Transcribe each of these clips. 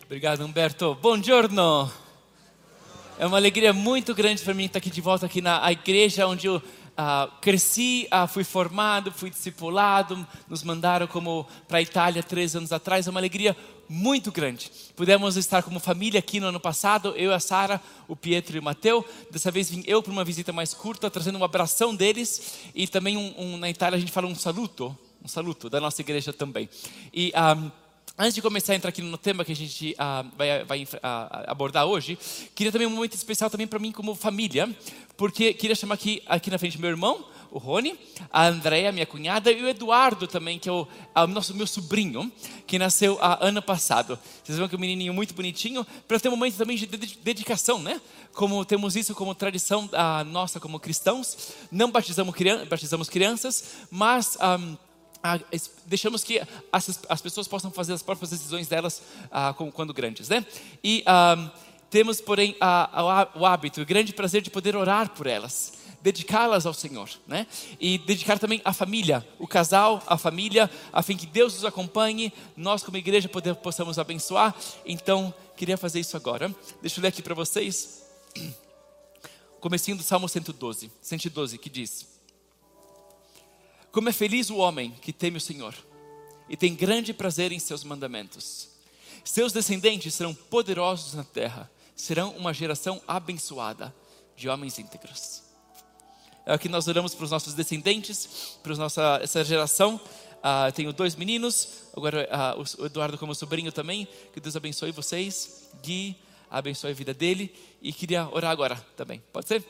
Obrigado, Humberto. Bom giorno. É uma alegria muito grande para mim estar aqui de volta aqui na igreja onde eu cresci, fui formado, fui discipulado. Nos mandaram para a Itália 3 anos atrás. É uma alegria muito grande. Pudemos estar como família aqui no ano passado, eu e a Sara, o Pietro e o Matteo. Dessa vez vim eu para uma visita mais curta, trazendo um abração deles. E também na Itália a gente fala um saluto da nossa igreja também. E antes de começar a entrar aqui no tema que a gente vai abordar hoje, queria também um momento especial também para mim como família, porque queria chamar aqui na frente meu irmão, o Rony, a Andrea, minha cunhada, e o Eduardo também, que é meu sobrinho, que nasceu ano passado. Vocês vão que é um menininho muito bonitinho, para ter um momento também de dedicação, né? Como temos isso como tradição nossa como cristãos, não batizamos crianças, mas deixamos que as pessoas possam fazer as próprias decisões delas quando grandes, né? E temos, porém, o hábito, o grande prazer de poder orar por elas, dedicá-las ao Senhor, né? E dedicar também a família, o casal, a família, a fim que Deus nos acompanhe, nós como igreja possamos abençoar. Então, queria fazer isso agora. Deixa eu ler aqui para vocês, comecinho do Salmo 112, que diz: como é feliz o homem que teme o Senhor e tem grande prazer em seus mandamentos. Seus descendentes serão poderosos na terra, serão uma geração abençoada de homens íntegros. É o que nós oramos para os nossos descendentes, para essa geração. Tenho 2 meninos, agora o Eduardo como sobrinho também. Que Deus abençoe vocês, Gui, abençoe a vida dele. E queria orar agora também, pode ser?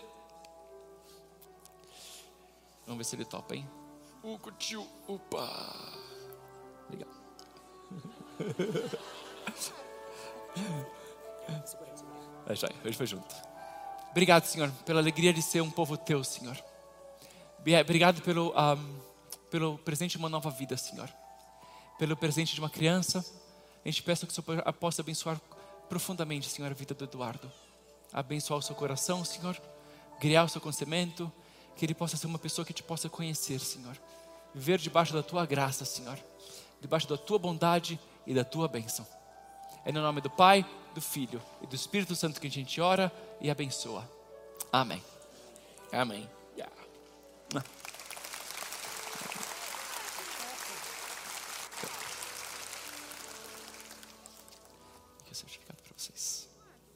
Vamos ver se ele topa, hein? Curtiu, opa, legal. Hoje foi junto. Obrigado, Senhor, pela alegria de ser um povo teu, Senhor. Obrigado pelo presente de uma nova vida, Senhor. Pelo presente de uma criança. A gente peça que o Senhor possa abençoar profundamente, Senhor, a vida do Eduardo. Abençoar o seu coração, Senhor. Criar o seu conhecimento. Que ele possa ser uma pessoa que te possa conhecer, Senhor. Viver debaixo da tua graça, Senhor. Debaixo da tua bondade e da tua bênção. É no nome do Pai, do Filho e do Espírito Santo que a gente ora e abençoa. Amém. Amém. Yeah. Aqui é o certificado para vocês.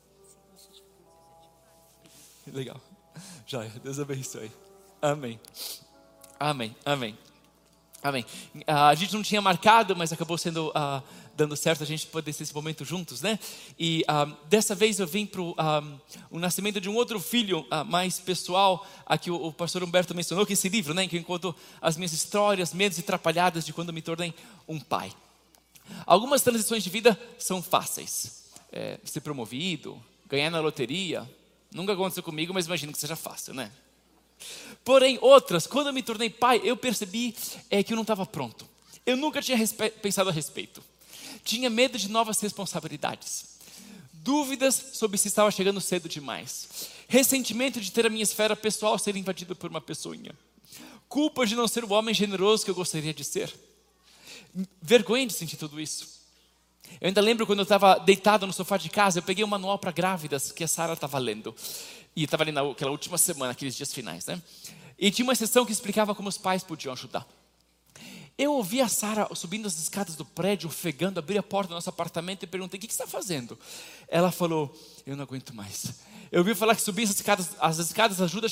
Legal. Já, Deus abençoe. Amém. Amém. Amém. Amém. A gente não tinha marcado, mas acabou dando certo a gente poder ter esse momento juntos, né? E dessa vez eu vim para o nascimento de um outro filho mais pessoal. Aqui o pastor Humberto mencionou que esse livro, né? Que eu encontro as minhas histórias, medos e atrapalhadas de quando me tornei um pai. Algumas transições de vida são fáceis. Ser promovido, ganhar na loteria. Nunca aconteceu comigo, mas imagino que seja fácil, né? Porém, outras, quando eu me tornei pai, eu percebi que eu não estava pronto. Eu nunca tinha pensado a respeito. Tinha medo de novas responsabilidades. Dúvidas sobre se estava chegando cedo demais. Ressentimento de ter a minha esfera pessoal ser invadida por uma pessoinha. Culpa de não ser o homem generoso que eu gostaria de ser. Vergonha de sentir tudo isso. Eu ainda lembro quando eu estava deitado no sofá de casa, eu peguei um manual para grávidas que a Sara estava lendo. E estava ali naquela última semana, aqueles dias finais, né? E tinha uma seção que explicava como os pais podiam ajudar. Eu ouvi a Sara subindo as escadas do prédio, ofegando, abri a porta do nosso apartamento e perguntei: o que você está fazendo? Ela falou: eu não aguento mais. Eu ouvi falar que subir as escadas ajuda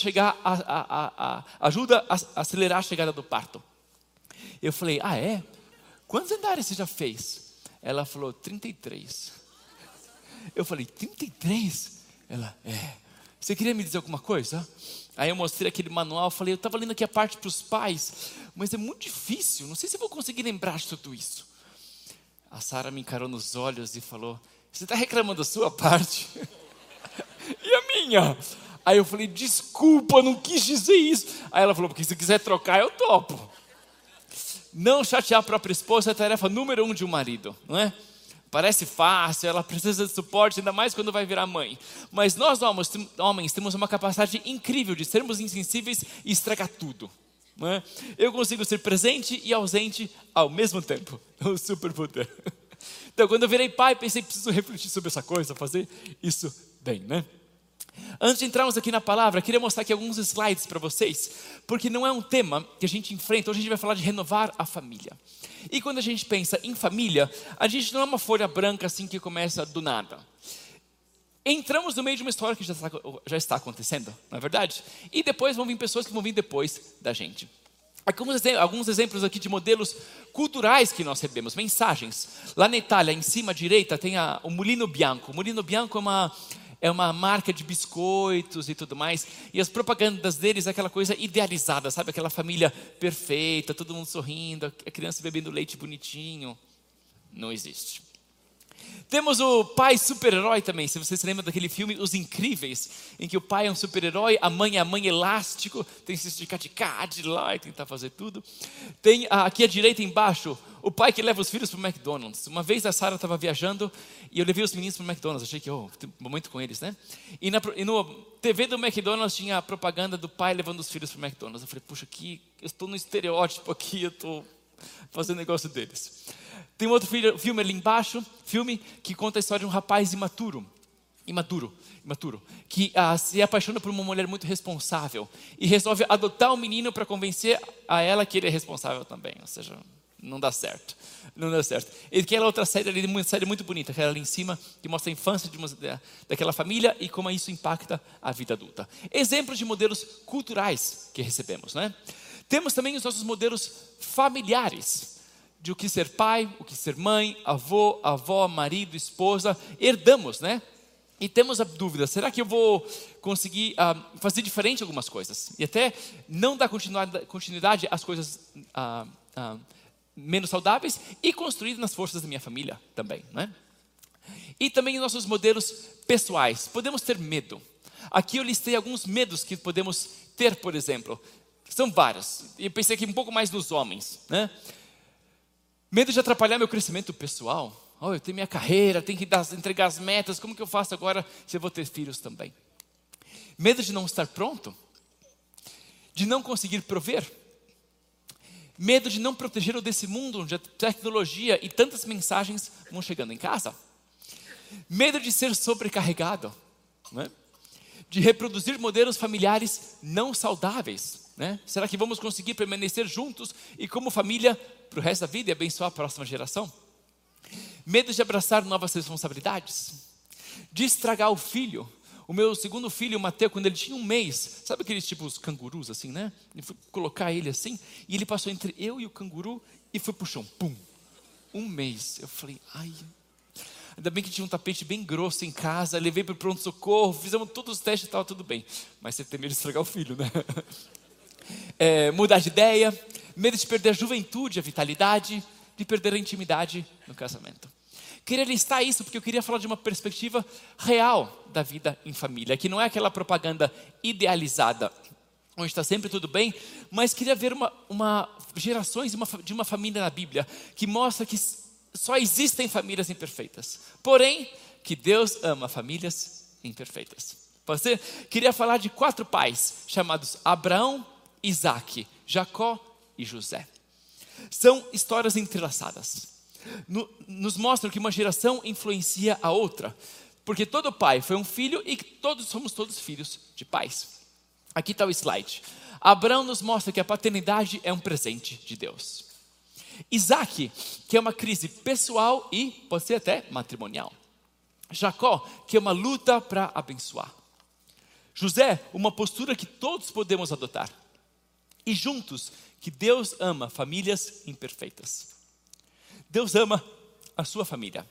a acelerar a chegada do parto. Eu falei: é? Quantos andares você já fez? Ela falou: 33. Eu falei: 33? Ela: você queria me dizer alguma coisa? Aí eu mostrei aquele manual, falei: eu estava lendo aqui a parte para os pais, mas é muito difícil, não sei se eu vou conseguir lembrar de tudo isso. A Sara me encarou nos olhos e falou: você está reclamando da sua parte? E a minha? Aí eu falei: desculpa, eu não quis dizer isso. Aí ela falou: porque se quiser trocar, eu topo. Não chatear a própria esposa é a tarefa número 1 de um marido, não é? Parece fácil, ela precisa de suporte, ainda mais quando vai virar mãe. Mas nós homens temos uma capacidade incrível de sermos insensíveis e estragar tudo, não é? Eu consigo ser presente e ausente ao mesmo tempo. É um superpoder. Então, quando eu virei pai, pensei, preciso refletir sobre essa coisa, fazer isso bem, né? Antes de entrarmos aqui na palavra, queria mostrar aqui alguns slides para vocês, porque não é um tema que a gente enfrenta. Hoje a gente vai falar de renovar a família. E quando a gente pensa em família, a gente não é uma folha branca assim que começa do nada. Entramos no meio de uma história que já está acontecendo, não é verdade? E depois vão vir pessoas que vão vir depois da gente. Alguns exemplos aqui de modelos culturais que nós recebemos, mensagens. Lá na Itália, em cima à direita, tem o Mulino Bianco. O Mulino Bianco é uma marca de biscoitos e tudo mais. E as propagandas deles é aquela coisa idealizada, sabe? Aquela família perfeita, todo mundo sorrindo, a criança bebendo leite bonitinho. Não existe. Temos o pai super-herói também. Se você se lembra daquele filme Os Incríveis, em que o pai é um super-herói, a mãe é a mãe elástico, tem que se esticar de cá, de lá e tentar fazer tudo. Tem aqui à direita embaixo, o pai que leva os filhos para o McDonald's. Uma vez a Sarah estava viajando e eu levei os meninos para o McDonald's. Achei que, tem um momento com eles, né? E no TV do McDonald's tinha a propaganda do pai levando os filhos para o McDonald's. Eu falei, puxa, eu estou no estereótipo aqui, eu estou fazendo negócio deles. Tem um outro filme ali embaixo, filme que conta a história de um rapaz imaturo, que se apaixona por uma mulher muito responsável e resolve adotar um menino para convencer a ela que ele é responsável também. Ou seja, não dá certo. E aquela outra série ali, uma série muito bonita, aquela ali em cima, que mostra a infância daquela família e como isso impacta a vida adulta. Exemplos de modelos culturais que recebemos, né? Temos também os nossos modelos familiares, de o que ser pai, o que ser mãe, avô, avó, marido, esposa, herdamos, né? E temos a dúvida, será que eu vou conseguir fazer diferente algumas coisas? E até não dar continuidade às coisas menos saudáveis e construir nas forças da minha família também, né? E também os nossos modelos pessoais, podemos ter medo. Aqui eu listei alguns medos que podemos ter, por exemplo. São vários, e eu pensei aqui um pouco mais nos homens, né? Medo de atrapalhar meu crescimento pessoal. Eu tenho minha carreira, tenho que entregar as metas. Como que eu faço agora se eu vou ter filhos também? Medo de não estar pronto. De não conseguir prover. Medo de não proteger o desse mundo onde a tecnologia e tantas mensagens vão chegando em casa. Medo de ser sobrecarregado, né? De reproduzir modelos familiares não saudáveis, né? Será que vamos conseguir permanecer juntos e como família para o resto da vida e abençoar a próxima geração? Medo de abraçar novas responsabilidades, de estragar o filho. O meu segundo filho, o Mateus, quando ele tinha 1 mês, sabe aqueles tipos cangurus assim, né? Eu fui colocar ele assim, e ele passou entre eu e o canguru e foi pro chão, pum, 1 mês. Eu falei, ai, ainda bem que tinha um tapete bem grosso em casa, levei para o pronto-socorro, fizemos todos os testes e estava tudo bem. Mas você tem medo de estragar o filho, né? Mudar de ideia, medo de perder a juventude, a vitalidade, de perder a intimidade no casamento. Queria listar isso porque eu queria falar de uma perspectiva real da vida em família, que não é aquela propaganda idealizada, onde está sempre tudo bem, mas queria ver gerações de uma família na Bíblia, que mostra que só existem famílias imperfeitas, porém, que Deus ama famílias imperfeitas. Você queria falar de 4 pais, chamados Abraão, Isaac, Jacó e José. São histórias entrelaçadas. Nos mostram que uma geração influencia a outra, porque todo pai foi um filho e somos todos filhos de pais. Aqui está o slide. Abraão nos mostra que a paternidade é um presente de Deus. Isaac, que é uma crise pessoal e pode ser até matrimonial. Jacó, que é uma luta para abençoar. José, uma postura que todos podemos adotar. E juntos, que Deus ama famílias imperfeitas. Deus ama a sua família.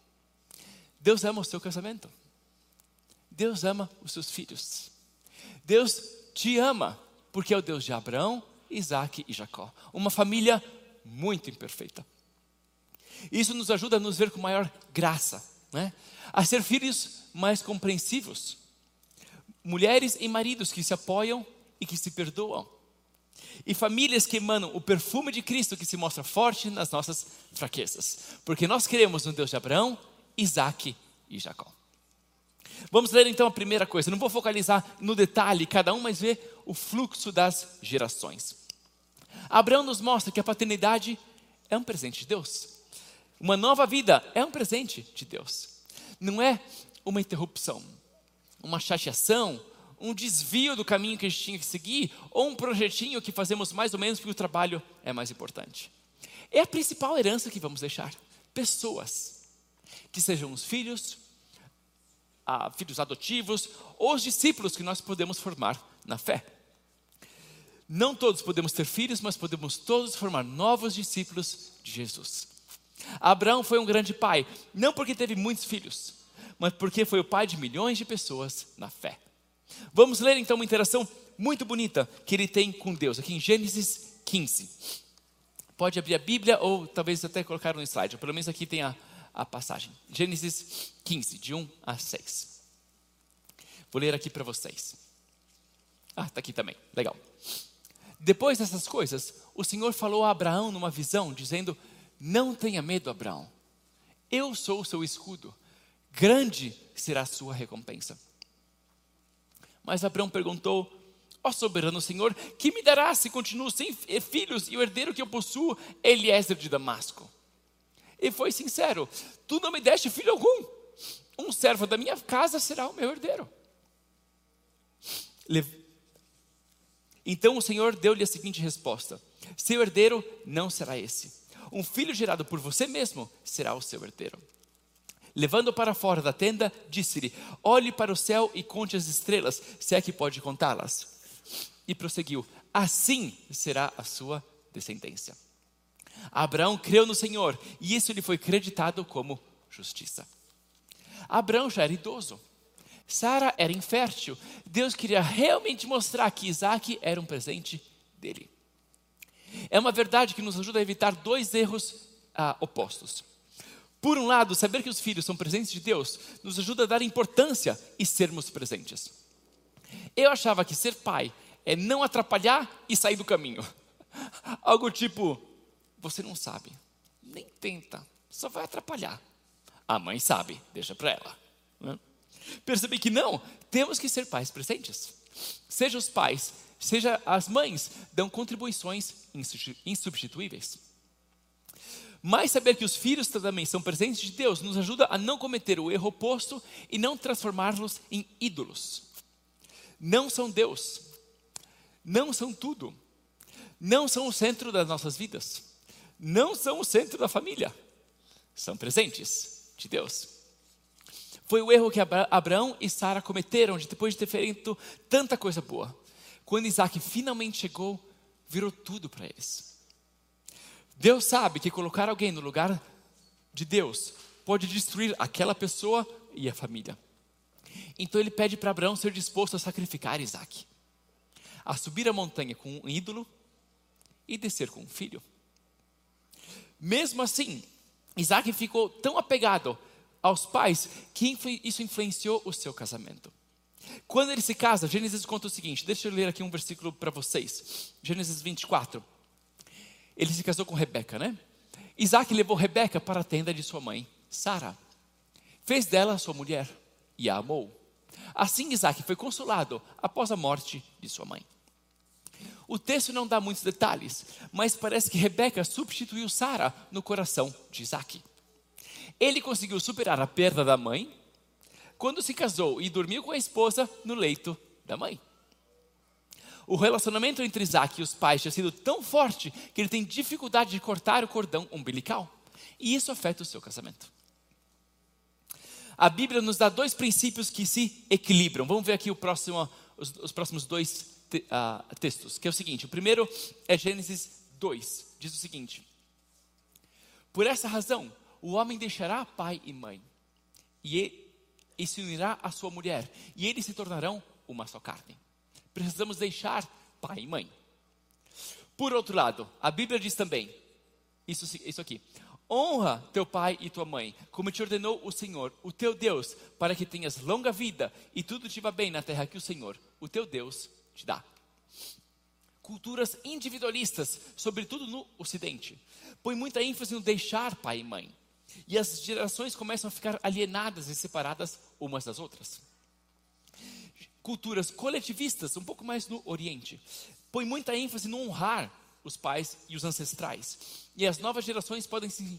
Deus ama o seu casamento. Deus ama os seus filhos. Deus te ama, porque é o Deus de Abraão, Isaac e Jacó. Uma família muito imperfeita. Isso nos ajuda a nos ver com maior graça, né? A ser filhos mais compreensivos. Mulheres e maridos que se apoiam e que se perdoam. E famílias que emanam o perfume de Cristo, que se mostra forte nas nossas fraquezas. Porque nós queremos um Deus de Abraão, Isaac e Jacó. Vamos ler então a primeira coisa. Não vou focalizar no detalhe cada um, mas ver o fluxo das gerações. Abraão nos mostra que a paternidade é um presente de Deus. Uma nova vida é um presente de Deus. Não é uma interrupção, uma chateação, um desvio do caminho que a gente tinha que seguir, ou um projetinho que fazemos mais ou menos porque o trabalho é mais importante. É a principal herança que vamos deixar. Pessoas que sejam os filhos, filhos adotivos, ou os discípulos que nós podemos formar na fé. Não todos podemos ter filhos, mas podemos todos formar novos discípulos de Jesus. Abraão foi um grande pai, não porque teve muitos filhos, mas porque foi o pai de milhões de pessoas na fé. Vamos ler então uma interação muito bonita que ele tem com Deus, aqui em Gênesis 15. Pode abrir a Bíblia ou talvez até colocar no slide, pelo menos aqui tem a passagem. Gênesis 15, de 1 a 6. Vou ler aqui para vocês. Está aqui também, legal. Depois dessas coisas, o Senhor falou a Abraão numa visão, dizendo: não tenha medo, Abraão. Eu sou o seu escudo. Grande será a sua recompensa. Mas Abraão perguntou: ó soberano Senhor, que me dará se continuo sem filhos e o herdeiro que eu possuo é Eliezer de Damasco? E foi sincero: tu não me deste filho algum. Um servo da minha casa será o meu herdeiro. Então o Senhor deu-lhe a seguinte resposta: seu herdeiro não será esse. Um filho gerado por você mesmo será o seu herdeiro. Levando-o para fora da tenda, disse-lhe: olhe para o céu e conte as estrelas, se é que pode contá-las. E prosseguiu: assim será a sua descendência. Abraão creu no Senhor, e isso lhe foi creditado como justiça. Abraão já era idoso. Sara era infértil. Deus queria realmente mostrar que Isaac era um presente dele. É uma verdade que nos ajuda a evitar dois erros opostos. Por um lado, saber que os filhos são presentes de Deus nos ajuda a dar importância e sermos presentes. Eu achava que ser pai é não atrapalhar e sair do caminho. Algo tipo: você não sabe, nem tenta, só vai atrapalhar. A mãe sabe, deixa para ela. Né? Percebi que não, temos que ser pais presentes. Seja os pais, seja as mães, dão contribuições insubstituíveis. Mas saber que os filhos também são presentes de Deus nos ajuda a não cometer o erro oposto e não transformá-los em ídolos. Não são Deus, não são tudo, não são o centro das nossas vidas, não são o centro da família, são presentes de Deus. Foi o erro que Abraão e Sara cometeram depois de ter feito tanta coisa boa. Quando Isaac finalmente chegou, virou tudo para eles. Deus sabe que colocar alguém no lugar de Deus pode destruir aquela pessoa e a família. Então ele pede para Abraão ser disposto a sacrificar Isaac, a subir a montanha com um ídolo e descer com um filho. Mesmo assim, Isaac ficou tão apegado aos pais que isso influenciou o seu casamento. Quando ele se casa, Gênesis conta o seguinte, deixa eu ler aqui um versículo para vocês. Gênesis 24. Ele se casou com Rebeca, né? Isaac levou Rebeca para a tenda de sua mãe, Sara. Fez dela sua mulher e a amou. Assim Isaac foi consolado após a morte de sua mãe. O texto não dá muitos detalhes, mas parece que Rebeca substituiu Sara no coração de Isaac. Ele conseguiu superar a perda da mãe quando se casou e dormiu com a esposa no leito da mãe. O relacionamento entre Isaac e os pais tinha sido tão forte que ele tem dificuldade de cortar o cordão umbilical. E isso afeta o seu casamento. A Bíblia nos dá dois princípios que se equilibram. Vamos ver aqui os próximos dois textos, que é o seguinte. O primeiro é Gênesis 2. Diz o seguinte: por essa razão, o homem deixará pai e mãe e se unirá à sua mulher, e eles se tornarão uma só carne. Precisamos deixar pai e mãe. Por outro lado, a Bíblia diz também, isso aqui: honra teu pai e tua mãe, como te ordenou o Senhor, o teu Deus, para que tenhas longa vida e tudo te vá bem na terra que o Senhor, o teu Deus, te dá. Culturas individualistas, sobretudo no Ocidente, põem muita ênfase no deixar pai e mãe. E as gerações começam a ficar alienadas e separadas umas das outras. Culturas coletivistas, um pouco mais no Oriente, põem muita ênfase no honrar os pais e os ancestrais. E as novas gerações podem se sentir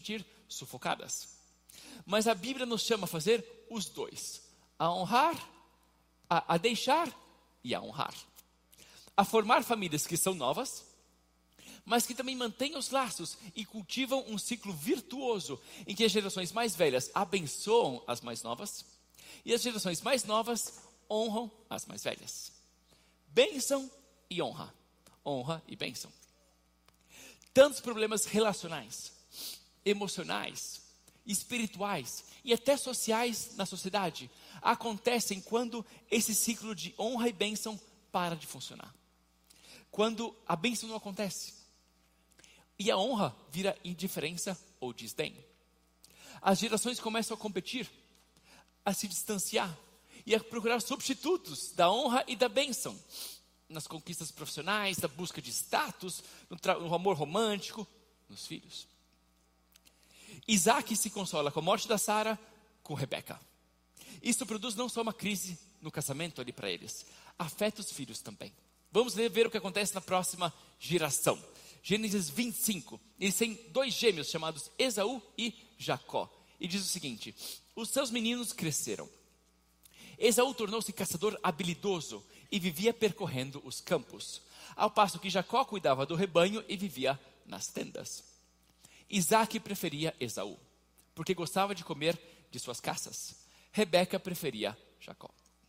sufocadas. Mas a Bíblia nos chama a fazer os dois: a honrar, a deixar e a honrar. A formar famílias que são novas, mas que também mantêm os laços e cultivam um ciclo virtuoso em que as gerações mais velhas abençoam as mais novas e as gerações mais novas honram as mais velhas. Bênção e honra. Honra e bênção. Tantos problemas relacionais, emocionais, espirituais e até sociais na sociedade acontecem quando esse ciclo de honra e bênção para de funcionar. Quando a bênção não acontece e a honra vira indiferença ou desdém. As gerações começam a competir, a se distanciar e a procurar substitutos da honra e da bênção nas conquistas profissionais, na busca de status, no amor romântico, nos filhos. Isaac se consola com a morte da Sara, com Rebeca. Isso produz não só uma crise no casamento ali para eles, afeta os filhos também. Vamos ver o que acontece na próxima geração. Gênesis 25, eles têm 2 gêmeos chamados Esaú e Jacó. E diz o seguinte: os seus meninos cresceram. Esaú tornou-se caçador habilidoso e vivia percorrendo os campos, ao passo que Jacó cuidava do rebanho e vivia nas tendas. Isaac preferia Esaú, porque gostava de comer de suas caças. Rebeca preferia Jacó.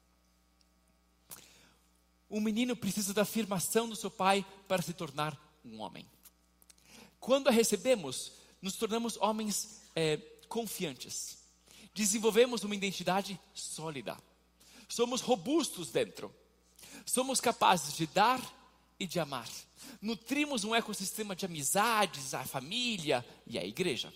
O menino precisa da afirmação do seu pai para se tornar um homem. Quando a recebemos, nos tornamos homens confiantes. Desenvolvemos uma identidade sólida. Somos robustos dentro. Somos capazes de dar e de amar. Nutrimos um ecossistema de amizades, a família e a igreja.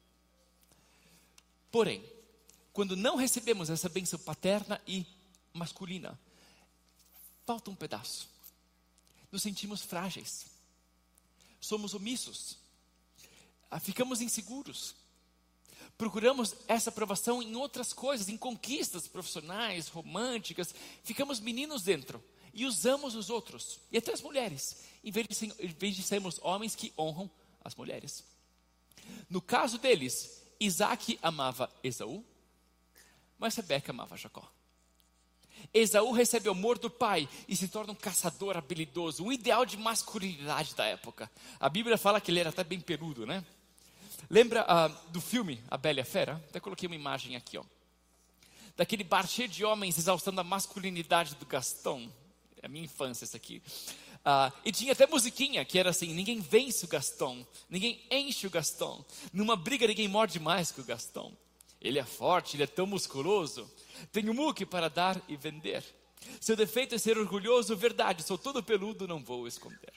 Porém, quando não recebemos essa bênção paterna e masculina, falta um pedaço. Nos sentimos frágeis. Somos omissos. Ficamos inseguros. Procuramos essa aprovação em outras coisas, em conquistas profissionais, românticas. Ficamos meninos dentro e usamos os outros, e até as mulheres, em vez de sermos homens que honram as mulheres. No caso deles, Isaac amava Esaú, mas Rebeca amava Jacó. Esaú recebe o amor do pai e se torna um caçador habilidoso, um ideal de masculinidade da época. A Bíblia fala que ele era até bem peludo, né? Lembra do filme A Bela e a Fera? Até coloquei uma imagem aqui, ó. Daquele bar cheio de homens exaltando a masculinidade do Gaston. É a minha infância isso aqui. E tinha até musiquinha que era assim: ninguém vence o Gaston, ninguém enche o Gaston. Numa briga ninguém morde mais que o Gaston. Ele é forte, ele é tão musculoso. Tem um muque para dar e vender. Seu defeito é ser orgulhoso, verdade, sou todo peludo, não vou esconder.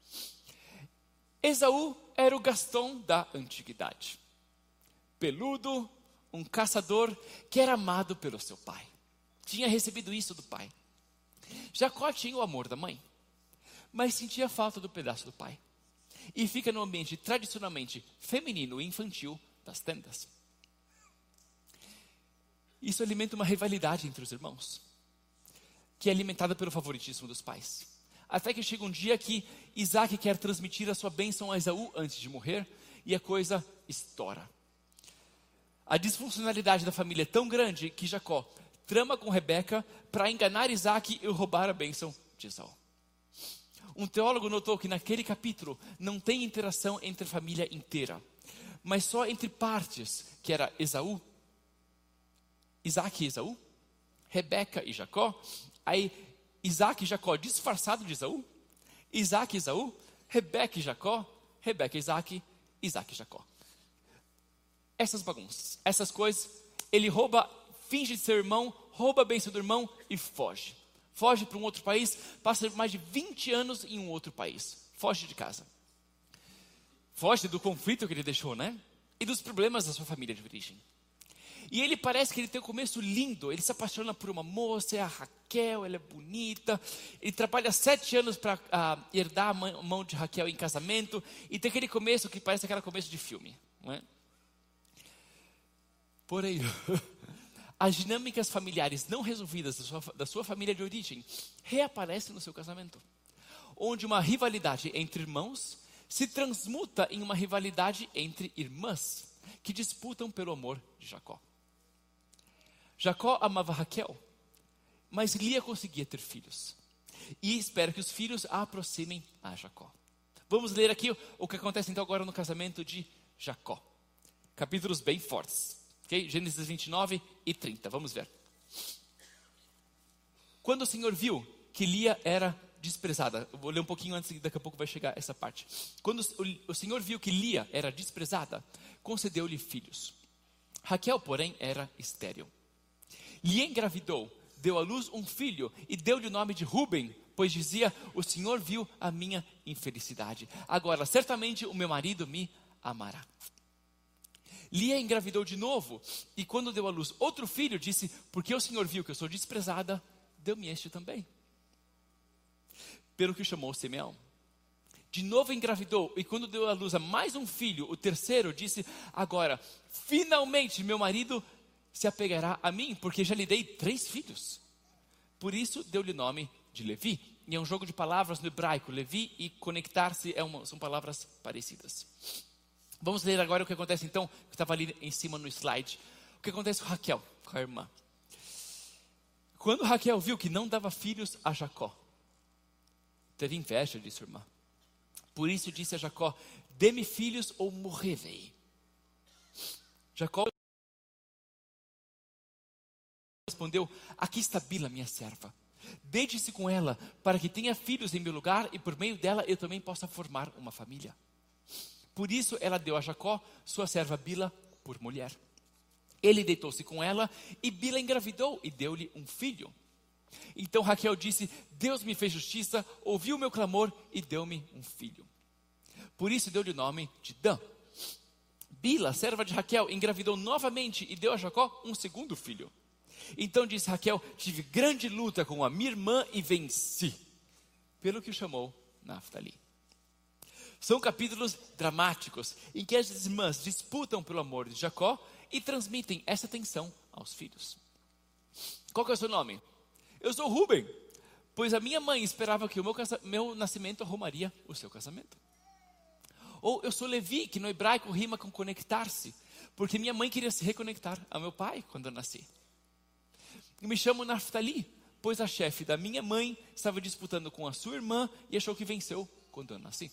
Esaú era o Gaston da antiguidade. Peludo, um caçador que era amado pelo seu pai. Tinha recebido isso do pai. Jacó tinha o amor da mãe, mas sentia falta do pedaço do pai. E fica no ambiente tradicionalmente feminino e infantil das tendas. Isso alimenta uma rivalidade entre os irmãos, que é alimentada pelo favoritismo dos pais. Até que chega um dia que Isaac quer transmitir a sua bênção a Esaú antes de morrer, e a coisa estoura. A disfuncionalidade da família é tão grande que Jacó trama com Rebeca para enganar Isaac e roubar a bênção de Esaú. Um teólogo notou que naquele capítulo não tem interação entre a família inteira, mas só entre partes, que era Isaac e Esaú, Rebeca e Jacó. Aí Isaac e Jacó disfarçado de Esaú, Isaac e Esaú, Rebeca e Jacó, Rebeca e Isaac, Isaac e Jacó. Essas bagunças, essas coisas, ele rouba, finge ser irmão, rouba a bênção do irmão e foge. Foge para um outro país, passa mais de 20 anos em um outro país. Foge de casa. Foge do conflito que ele deixou, né? E dos problemas da sua família de origem. E ele parece que ele tem um começo lindo. Ele se apaixona por uma moça, é a Raquel, ela é bonita. Ele trabalha 7 anos para herdar a mão de Raquel em casamento. E tem aquele começo que parece aquele começo de filme, não é? Porém, as dinâmicas familiares não resolvidas da sua família de origem reaparecem no seu casamento, onde uma rivalidade entre irmãos se transmuta em uma rivalidade entre irmãs. que disputam pelo amor de Jacó. Jacó amava Raquel, mas Lia conseguia ter filhos. E espera que os filhos a aproximem a Jacó. Vamos ler aqui o que acontece então agora no casamento de Jacó. Capítulos bem fortes. Okay? Gênesis 29 e 30. Vamos ver. Quando o Senhor viu que Lia era desprezada. Eu vou ler um pouquinho antes, daqui a pouco vai chegar essa parte. Quando o Senhor viu que Lia era desprezada, concedeu-lhe filhos. Raquel, porém, era estéril. Lia engravidou, deu à luz um filho e deu-lhe o nome de Ruben, pois dizia: o Senhor viu a minha infelicidade. Agora, certamente o meu marido me amará. Lia engravidou de novo e quando deu à luz outro filho, disse: porque o Senhor viu que eu sou desprezada, deu-me este também. Pelo que chamou Simeão. De novo engravidou e quando deu à luz a mais um filho, o terceiro, disse: agora, finalmente meu marido se apegará a mim, porque já lhe dei 3 filhos. Por isso deu-lhe o nome de Levi. E é um jogo de palavras no hebraico. Levi e conectar-se são palavras parecidas. Vamos ler agora o que acontece então, que estava ali em cima no slide. O que acontece com Raquel, com a irmã. Quando Raquel viu que não dava filhos a Jacó, teve inveja de sua irmã. Por isso disse a Jacó: dê-me filhos ou morrerei. Jacó respondeu: aqui está Bila, minha serva. Deite-se com ela, para que tenha filhos em meu lugar, e por meio dela eu também possa formar uma família. Por isso ela deu a Jacó sua serva Bila por mulher. Ele deitou-se com ela, e Bila engravidou e deu-lhe um filho. Então Raquel disse: Deus me fez justiça, ouviu o meu clamor e deu-me um filho. Por isso deu-lhe o nome de Dan. Bila, serva de Raquel, engravidou novamente e deu a Jacó um segundo filho. Então disse Raquel: tive grande luta com a minha irmã e venci. Pelo que o chamou Naftali. São capítulos dramáticos em que as irmãs disputam pelo amor de Jacó e transmitem essa tensão aos filhos. Qual que é o seu nome? Eu sou Ruben, pois a minha mãe esperava que o meu nascimento arrumaria o seu casamento. Ou eu sou Levi, que no hebraico rima com conectar-se, porque minha mãe queria se reconectar ao meu pai quando eu nasci. Eu me chamo Naftali, pois a chefe da minha mãe estava disputando com a sua irmã e achou que venceu quando eu nasci.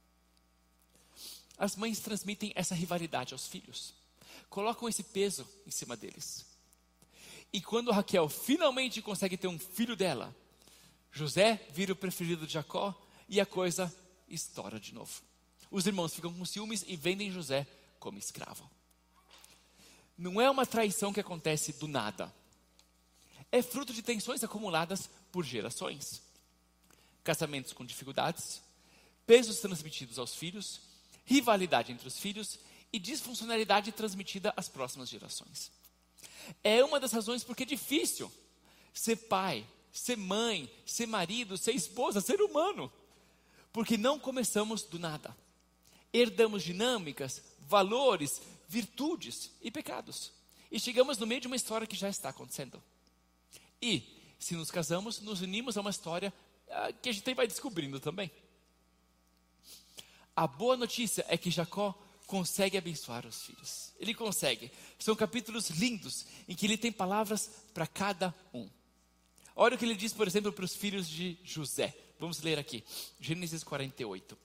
As mães transmitem essa rivalidade aos filhos, colocam esse peso em cima deles. E quando Raquel finalmente consegue ter um filho dela, José vira o preferido de Jacó e a coisa estoura de novo. Os irmãos ficam com ciúmes e vendem José como escravo. Não é uma traição que acontece do nada. É fruto de tensões acumuladas por gerações. Casamentos com dificuldades, pesos transmitidos aos filhos, rivalidade entre os filhos e disfuncionalidade transmitida às próximas gerações. É uma das razões porque é difícil ser pai, ser mãe, ser marido, ser esposa, ser humano. Porque não começamos do nada. Herdamos dinâmicas, valores, virtudes e pecados. E chegamos no meio de uma história que já está acontecendo. E, se nos casamos, nos unimos a uma história que a gente vai descobrindo também. A boa notícia é que Jacó consegue abençoar os filhos. Ele consegue. São capítulos lindos em que ele tem palavras para cada um. Olha o que ele diz, por exemplo, para os filhos de José. Vamos ler aqui. Gênesis 48.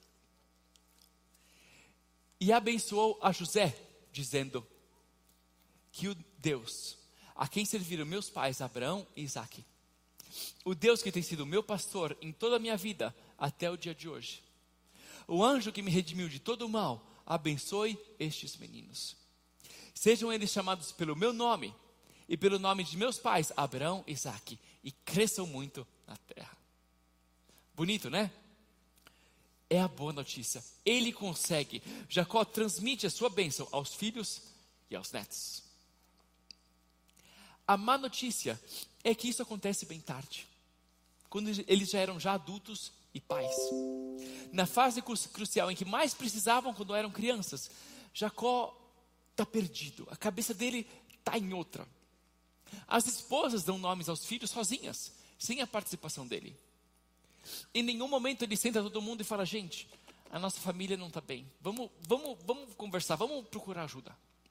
E abençoou a José, dizendo: que o Deus a quem serviram meus pais Abraão e Isaque, o Deus que tem sido meu pastor em toda a minha vida até o dia de hoje, o anjo que me redimiu de todo o mal, abençoe estes meninos. Sejam eles chamados pelo meu nome e pelo nome de meus pais Abraão e Isaque, e cresçam muito na terra. Bonito, né? É a boa notícia. Ele consegue. Jacó transmite a sua bênção aos filhos e aos netos. A má notícia é que isso acontece bem tarde, quando eles já eram adultos e pais. Na fase crucial em que mais precisavam quando eram crianças, Jacó está perdido. A cabeça dele está em outra. As esposas dão nomes aos filhos sozinhas, sem a participação dele. Em nenhum momento ele senta todo mundo e fala: gente, a nossa família não está bem. Vamos conversar, vamos procurar ajuda.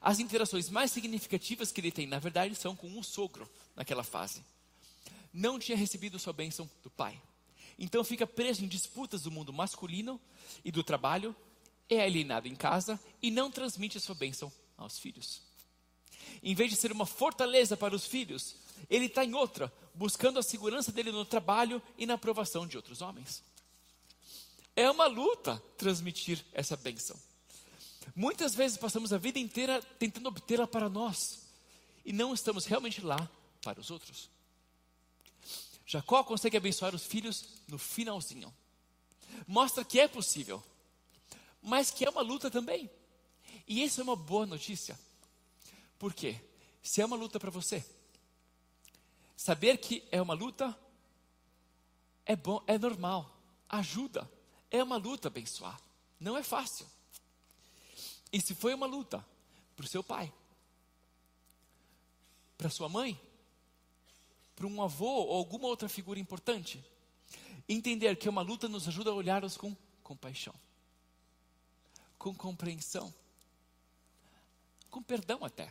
as interações mais significativas que ele tem, na verdade, são com um sogro naquela fase. Não tinha recebido sua bênção do pai. Então fica preso em disputas do mundo masculino e do trabalho, é alienado em casa e não transmite a sua bênção aos filhos. Em vez de ser uma fortaleza para os filhos, ele está em outra, buscando a segurança dele no trabalho e na aprovação de outros homens. É uma luta transmitir essa bênção. Muitas vezes passamos a vida inteira tentando obtê-la para nós e não estamos realmente lá para os outros. Jacó consegue abençoar os filhos no finalzinho. Mostra que é possível, mas que é uma luta também. E isso é uma boa notícia. Por quê? Se é uma luta para você, saber que é uma luta é bom, é normal, ajuda. É uma luta abençoar, não é fácil. E se foi uma luta para o seu pai, para sua mãe, para um avô ou alguma outra figura importante, entender que uma luta nos ajuda a olhá-los com compaixão, com compreensão, com perdão até.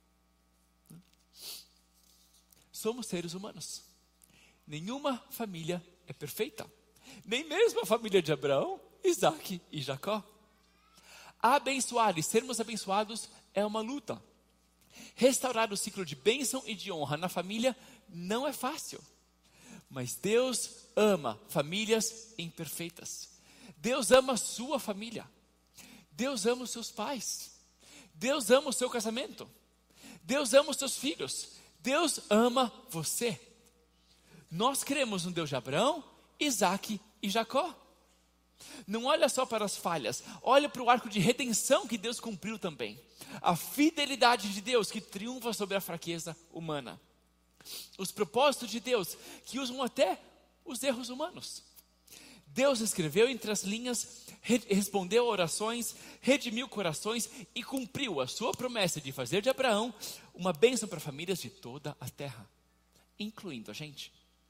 Somos seres humanos. Nenhuma família é perfeita. Nem mesmo a família de Abraão, Isaac e Jacó. Abençoar e sermos abençoados é uma luta. Restaurar o ciclo de bênção e de honra na família não é fácil. Mas Deus ama famílias imperfeitas. Deus ama a sua família. Deus ama os seus pais. Deus ama o seu casamento. Deus ama os seus filhos. Deus ama você. Nós cremos no Deus de Abraão, Isaac e Jacó. Não olha só para as falhas, olha para o arco de redenção que Deus cumpriu também. A fidelidade de Deus que triunfa sobre a fraqueza humana. Os propósitos de Deus que usam até os erros humanos. Deus escreveu entre as linhas, respondeu a orações, redimiu corações e cumpriu a sua promessa de fazer de Abraão uma bênção para famílias de toda a terra, incluindo a gente.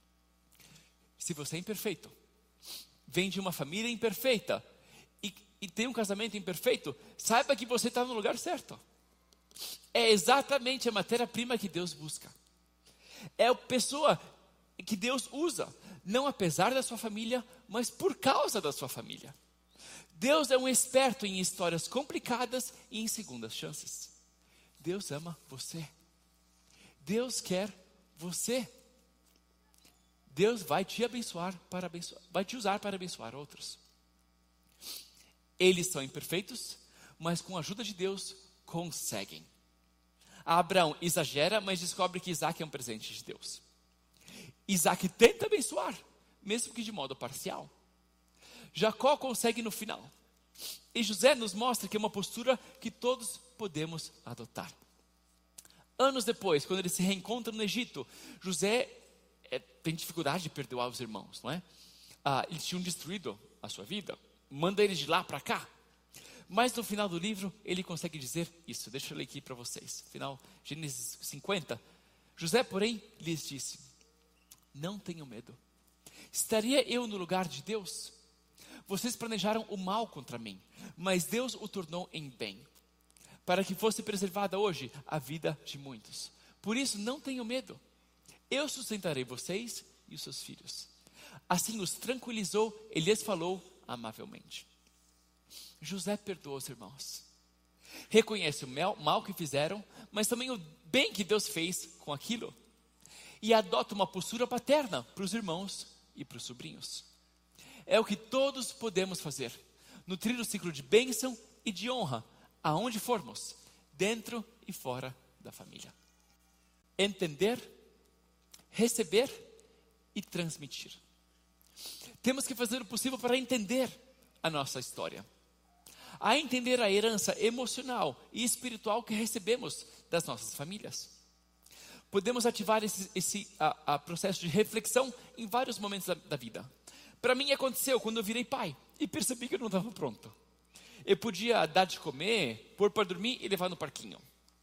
Se você é imperfeito, vem de uma família imperfeita e tem um casamento imperfeito, saiba que você está no lugar certo. É exatamente a matéria-prima que Deus busca. É a pessoa que Deus usa, não apesar da sua família, mas por causa da sua família. Deus é um experto em histórias complicadas e em segundas chances. Deus ama você. Deus quer você. Deus vai te abençoar vai te usar para abençoar outros. Eles são imperfeitos, mas com a ajuda de Deus conseguem. Abraão exagera, mas descobre que Isaac é um presente de Deus. Isaac tenta abençoar, mesmo que de modo parcial. Jacó consegue no final. E José nos mostra que é uma postura que todos podemos adotar. Anos depois, quando eles se reencontram no Egito, José tem dificuldade de perdoar os irmãos, não é? Eles tinham destruído a sua vida, manda eles de lá para cá. Mas no final do livro, ele consegue dizer isso. Deixa eu ler aqui para vocês. Final, Gênesis 50. José, porém, lhes disse: não tenham medo. Estaria eu no lugar de Deus? Vocês planejaram o mal contra mim, mas Deus o tornou em bem, para que fosse preservada hoje a vida de muitos. Por isso, não tenham medo. Eu sustentarei vocês e os seus filhos. Assim os tranquilizou e lhes falou amavelmente. José perdoa os irmãos. Reconhece o mal que fizeram, mas também o bem que Deus fez com aquilo. E adota uma postura paterna para os irmãos e para os sobrinhos. É o que todos podemos fazer. Nutrir o ciclo de bênção e de honra, aonde formos, dentro e fora da família. Entender, receber e transmitir. Temos que fazer o possível para entender a nossa história. A entender a herança emocional e espiritual que recebemos das nossas famílias. Podemos ativar esse processo de reflexão em vários momentos da vida. Para mim aconteceu quando eu virei pai e percebi que eu não estava pronto. Eu podia dar de comer, pôr para dormir e levar no parquinho.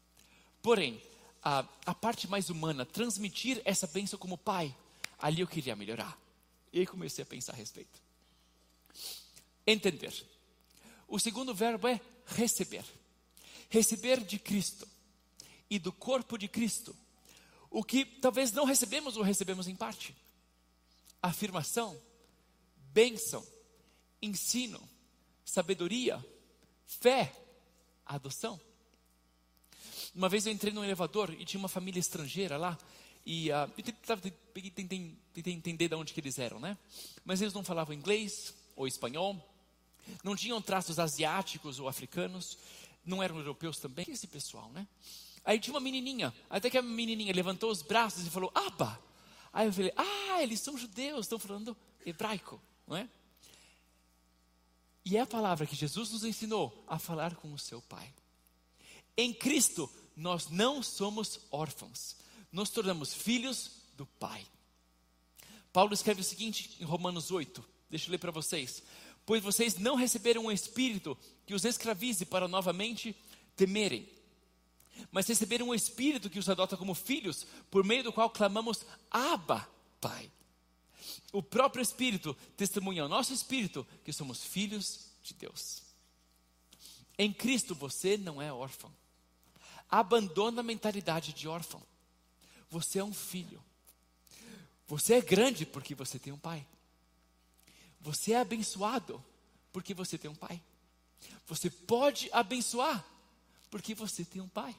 Porém, a parte mais humana, transmitir essa bênção como pai, ali eu queria melhorar. E aí comecei a pensar a respeito. Entender. O segundo verbo é receber. receber de Cristo e do corpo de Cristo o que talvez não recebemos ou recebemos em parte: afirmação, bênção, ensino, sabedoria, fé, adoção. Uma vez eu entrei num elevador e tinha uma família estrangeira lá, e eu tentei entender de onde que eles eram, né? Mas eles não falavam inglês ou espanhol, não tinham traços asiáticos ou africanos, não eram europeus também. Esse pessoal, né? Aí tinha uma menininha, até que a menininha levantou os braços e falou, Abba. Aí eu falei, eles são judeus, estão falando hebraico, não é? E é a palavra que Jesus nos ensinou a falar com o seu Pai. Em Cristo, nós não somos órfãos, nos tornamos filhos do Pai. Paulo escreve o seguinte em Romanos 8, deixa eu ler para vocês. Pois vocês não receberam um espírito que os escravize para novamente temerem, mas receberam um espírito que os adota como filhos, por meio do qual clamamos, Abba, Pai. O próprio Espírito testemunha ao nosso espírito que somos filhos de Deus. Em Cristo você não é órfão. Abandona a mentalidade de órfão. Você é um filho. Você é grande porque você tem um pai. Você é abençoado porque você tem um pai. Você pode abençoar porque você tem um pai.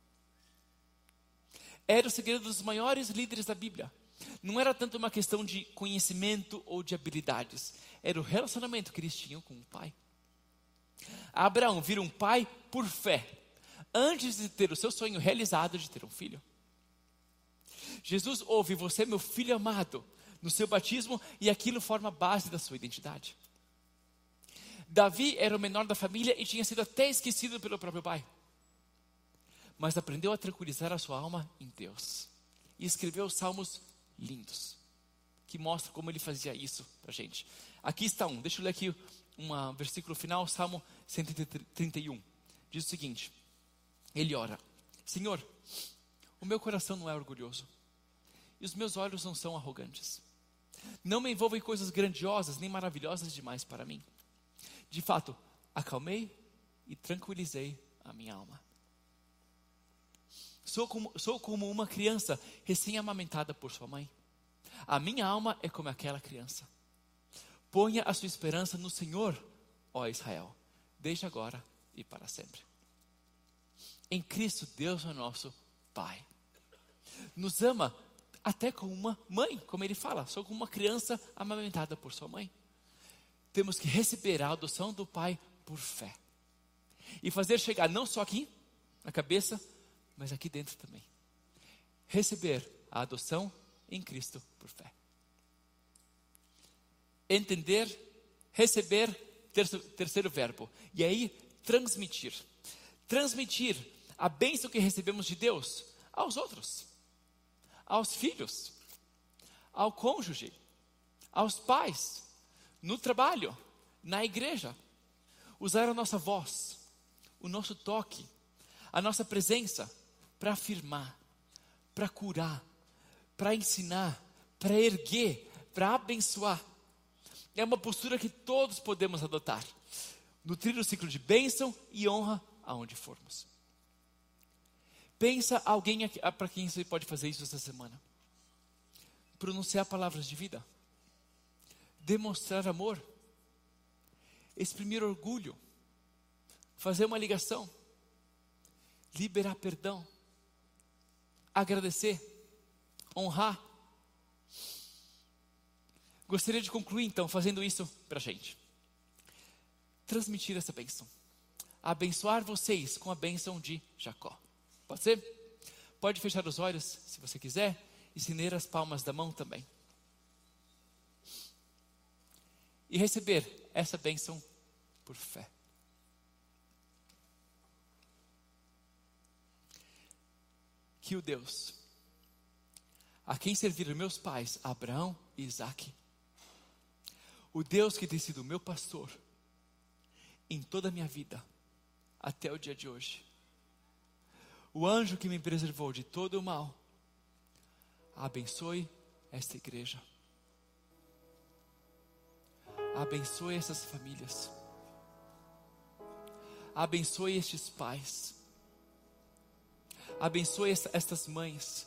Era o segredo dos maiores líderes da Bíblia. Não era tanto uma questão de conhecimento ou de habilidades. Era o relacionamento que eles tinham com o pai. Abraão vira um pai por fé, antes de ter o seu sonho realizado de ter um filho. Jesus ouve, você é meu filho amado, no seu batismo, e aquilo forma a base da sua identidade. Davi era o menor da família e tinha sido até esquecido pelo próprio pai. Mas aprendeu a tranquilizar a sua alma em Deus. E escreveu salmos lindos, que mostram como ele fazia isso para a gente. Aqui está deixa eu ler aqui um versículo final, Salmo 131. Diz o seguinte, ele ora, Senhor, o meu coração não é orgulhoso, e os meus olhos não são arrogantes. Não me envolvo em coisas grandiosas, nem maravilhosas demais para mim. De fato, acalmei e tranquilizei a minha alma. Sou como uma criança recém-amamentada por sua mãe. A minha alma é como aquela criança. Ponha a sua esperança no Senhor, ó Israel, desde agora e para sempre. Em Cristo, Deus é nosso Pai. Nos ama até como uma mãe, como ele fala, sou como uma criança amamentada por sua mãe. Temos que receber a adoção do Pai por fé. E fazer chegar não só aqui, na cabeça, mas aqui dentro também. Receber a adoção em Cristo por fé. Entender, receber, terceiro verbo. E aí, transmitir. Transmitir a bênção que recebemos de Deus aos outros. Aos filhos. Ao cônjuge. Aos pais. No trabalho. Na igreja. Usar a nossa voz. O nosso toque. A nossa presença. Para afirmar. Para curar. Para ensinar. Para erguer. Para abençoar. É uma postura que todos podemos adotar. Nutrir o ciclo de bênção e honra aonde formos. Pensa alguém para quem você pode fazer isso essa semana. Pronunciar palavras de vida. Demonstrar amor. Exprimir orgulho. Fazer uma ligação. Liberar perdão. Agradecer. Honrar. Gostaria de concluir então fazendo isso para a gente. Transmitir essa bênção. Abençoar vocês com a bênção de Jacó. Pode ser? Pode fechar os olhos se você quiser e estender as palmas da mão também. E receber essa bênção por fé. Que o Deus a quem serviram meus pais, Abraão e Isaque, o Deus que tem sido meu pastor em toda a minha vida, até o dia de hoje, o anjo que me preservou de todo o mal, abençoe esta igreja, abençoe essas famílias, abençoe estes pais, Abençoe estas mães.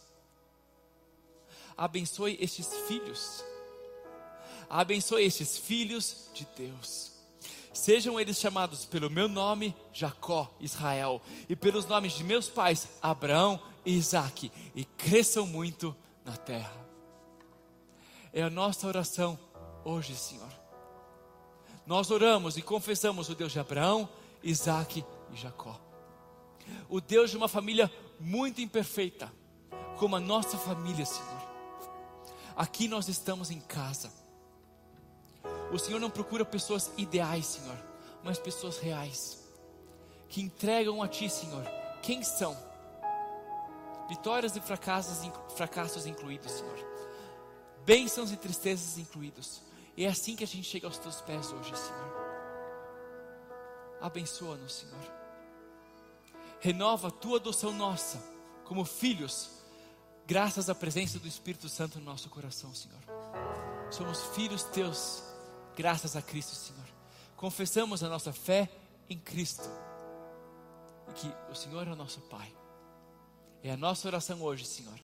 Abençoe estes filhos. Abençoe estes filhos de Deus. Sejam eles chamados pelo meu nome, Jacó, Israel, e pelos nomes de meus pais, Abraão e Isaque, e cresçam muito na terra. É a nossa oração hoje, Senhor. Nós oramos e confessamos o Deus de Abraão, Isaque e Jacó. O Deus de uma família muito imperfeita, como a nossa família, Senhor. Aqui nós estamos em casa. O Senhor não procura pessoas ideais, Senhor, mas pessoas reais, que entregam a Ti, Senhor, quem são. Vitórias e fracassos incluídos, Senhor. Bênçãos e tristezas incluídos. E é assim que a gente chega aos Teus pés hoje, Senhor. Abençoa-nos, Senhor. Renova a Tua adoção nossa, como filhos, graças à presença do Espírito Santo no nosso coração, Senhor. Somos filhos Teus, graças a Cristo, Senhor. Confessamos a nossa fé em Cristo, e que o Senhor é o nosso Pai. É a nossa oração hoje, Senhor.